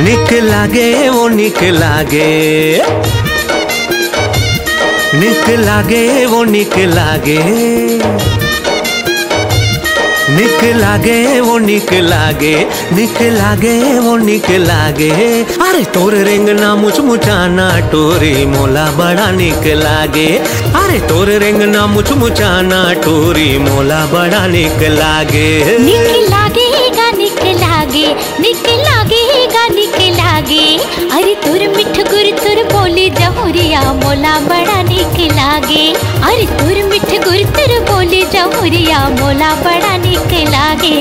निक लागे वो निक लागे, निक लागे वो निक लागे, निक लागे वो निक लागे, निक लागे वो निक लागे। अरे तोर रेंगना मुचमुचाना टोरी मोला बड़ा निक लागे। अरे तोर रेंगना मुचमुचाना टोरी मोला बड़ा निक लागे। निक लागेगा निक लागे, निक लागेगा निक लागे। अरे तुर मिठ गुर तुर बोली जहुरिया मोला बड़ा निक लागे। अरे तुर मिठ गुर तुर बोली जहुरिया मोला बड़ा निक लागे।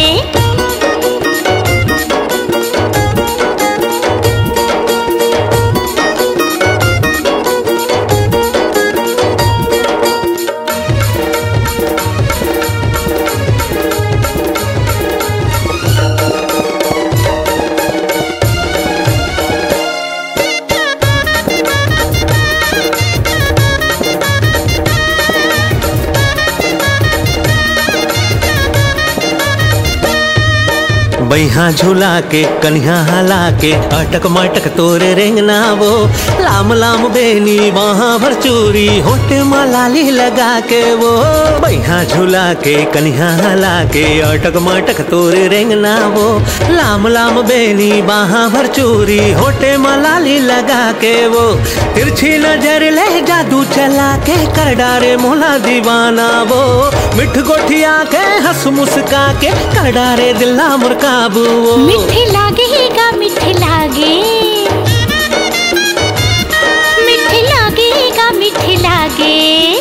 बैहा झूला के कन्या हला के अटक मटक तोरे रेंगना वो लाम लाम बेनी वहाँ भर चूरी होटे मलाली लगा के वो। बैहा झूला के कन्या हला के अटक मटक तोरे रेंगना वो लाम लाम बेनी वहाँ भर चूरी होटे मलाली लगा के वो। तिरछी नजर ले जादू चला के कर डारे मोला दीवाना वो। मिठ गोठिया के हंस मुस्का के कर डारे दिला मुर्का। मिठे लागेगा मिठे लागे, मिठे लागेगा मिठे लागे,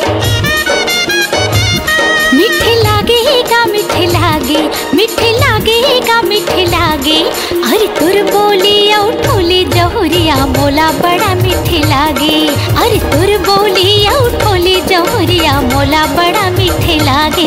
मिठे लागेगा मिठे लागे, मिठे लागेगा मिठे लागे। अरे तुर बोली उठोली जहुरिया मोला बड़ा मिठे लागे। अरे तुर बोली उठोली जहुरिया मोला बड़ा मिठे लागे।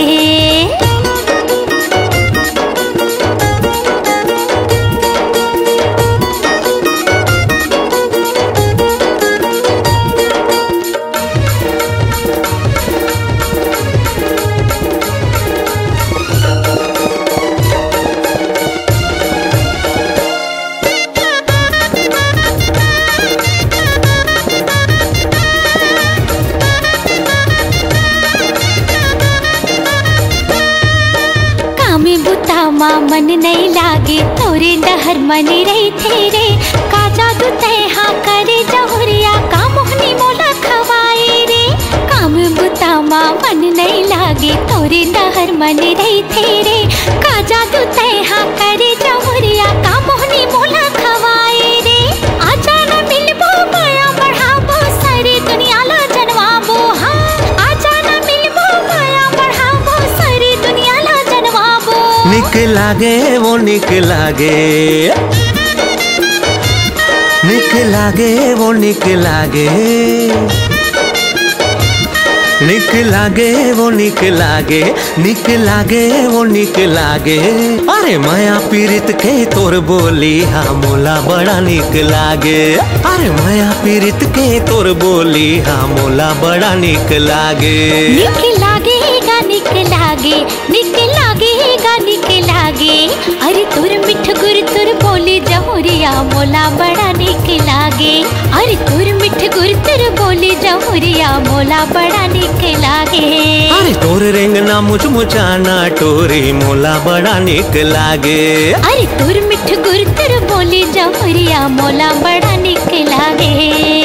मन नहीं लागे तोरे डहर मन रही थे रे। का जादू तैहा करे जहुरिया का मोहनी मोला खवाए रे। काम बुतामा मन नहीं लागे तोरे डहर मन रही थे रे। का जादू तैहा करे जहुरिया का मोहनी मोला खवाए रे। आजा न मिलबो माया बढ़ाबो सारी दुनिया ला जनवाबो। हाँ आजा न मिलबो माया बढ़ाबो सारी दुनिया ला जनवाबो। निक लागे वो निक लागे, निक लागे वो निक लागे, निक लागे वो निक लागे, निक लागे वो निक लागे। अरे माया पीरित के तोर बोली हाँ मोला बड़ा निक लागे। अरे माया पीरित के तोर बोली हाँ मोला बड़ा निक लागे। निक लागेगा निक लागे, निक लागेगा निक लागे। अरे तुर मिठ गुर तुर बोली जहुरिया मोला बड़ा निक लागे। अरे तुर मिठ गुर तुर बोली जहुरिया मोला बड़ा निक लागे। अरे तोर रेंगना मुचमुचाना टोरी मोला बड़ा निक लागे। अरे तुर मिठ गुर तुर बोली जहुरिया मोला बड़ा निक लागे।